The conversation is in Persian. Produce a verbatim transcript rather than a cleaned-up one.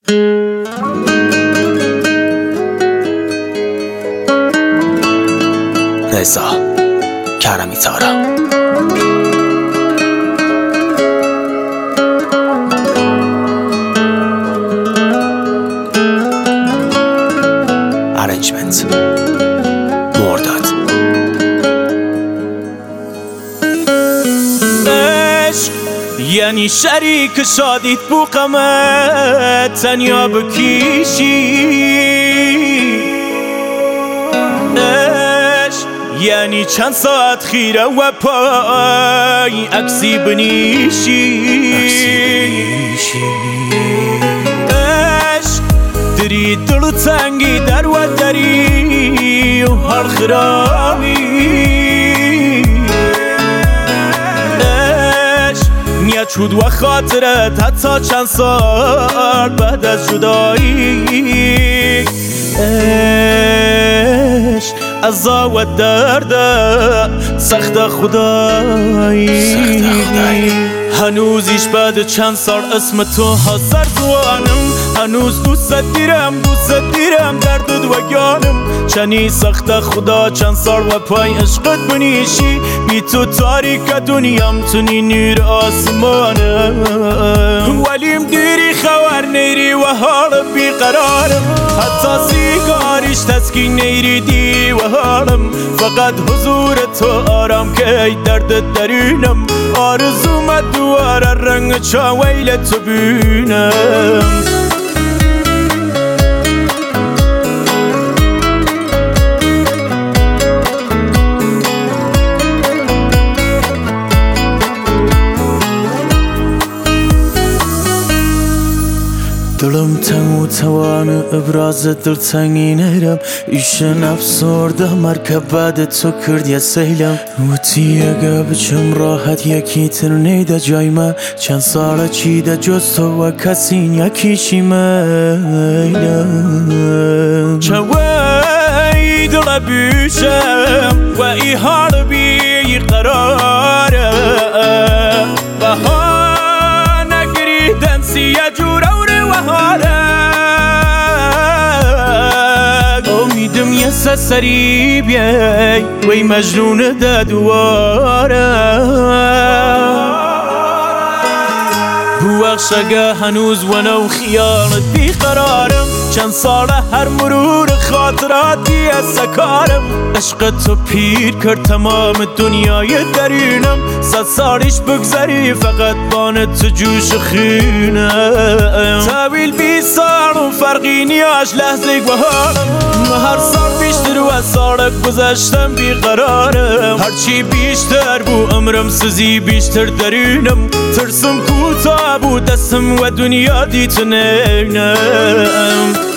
رضا کرمی تارا. ارنجمنت مرداد. عشق یعنی شریک شادیت بو غمت تنیا بکیشی. عشق یعنی چند ساعت خیره و پای عکسی بنیشی. عشق دری دلو تنگی در و دری و حال خرابی. نیت شد و خاطرت حتی چند سال بعد از جدایی. عشق عزا و درد سخت خدایی. هنوزیش بعد چند سال اسم تو حاضر زوانم. هنوز دوست دیرم دوست دیرم دردت و گانم. چنی سخت خدا چند سال و پای عشقت بنیشی. بی تو تاریک دنیام تونی نور آسمانم. ولیم دیری خبر نیری و حال بیقرارم. حتی سیگاریش تسکین نیری دی و حالم. فقط حضور تو آرام که درد درونم. آرزومت دواره رنگ چاویل تو بینم. دلم تنگ و توان ابراز دلتنگی نیرم. ایشن افسرده مرکب بعد تو کرد یه سیلم. وطی اگه بچم راحت یکی تر نیده جای من. چند ساله چیده جز تو و کسین یکیشی میلم. چوی دل بیشم و ای حال بی قراره. و ها نگریدن سیه جوره امیدم یه سری بیای وی مجنون ده دواره. بوخشگه هنوز و نو خیالت بیقرارم. چند ساله هر مرور خاطراتی از سکارم. عشق تو پیر کرد تمام دنیای درونم. صد سالیش بگذری فقط بان تو جوش خینم. طویل بی سال و فرقی نیاش لحظه و حالم. هر سال بیشتر و سال گذشتم بیقرارم. هرچی بیشتر بو عمرم سزی بیشتر درونم. ترسم کوتاه بود دستم و دنیا دیت نینم.